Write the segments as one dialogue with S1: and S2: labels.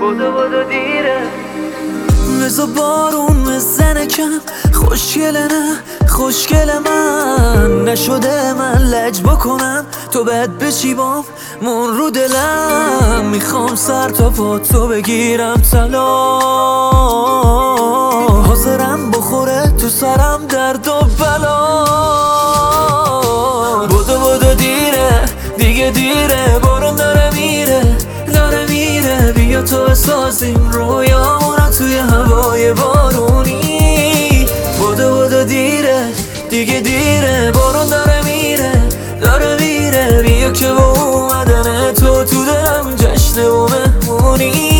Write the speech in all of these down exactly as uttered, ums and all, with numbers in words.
S1: بودو بودو دیره.
S2: بزا بارون بزنه کم، خوشگله نه خوشگل من نشده من لج بکنم تو بد بشی بام من رو دلم. میخوام سر تا پا تو بگیرم طلا، حاضرم بخوره تو سرم درد و بلا. بودو بودو دیره دیگه دیره، بارون داره میره داره میره، بیا تو بسازیم رویامونو توی هوای بارونی. بودو بودو دیره دیگه دیره، بارون داره میره داره میره، بیا که با اومدن تو تو دلم جشن و مهمونی.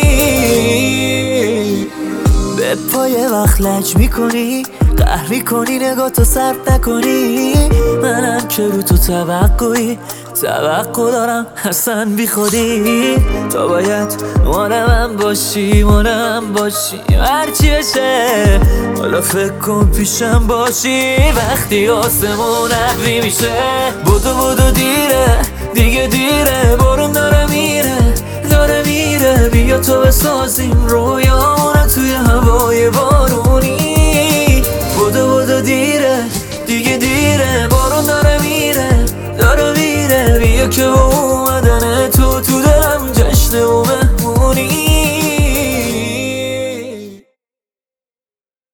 S2: به پای وقت لج میکنی، قهر میکنی، نگاه تو سرد نکنی، منم که رو تو توقعی توقع دارم اصلا بی خودی. تو باید مال من باشی مال من باشی هرچی بشه، حالا فکر کن پیشم باشی وقتی آسمون ابری میشه. بودو بودو دیره دیگه دیره، بارون داره میره داره میره، بیا تو بسازیم رویامونو توی هوای بارونی. بودو بودو دیره دیگه دیره، بارون داره میره داره میره، بیا که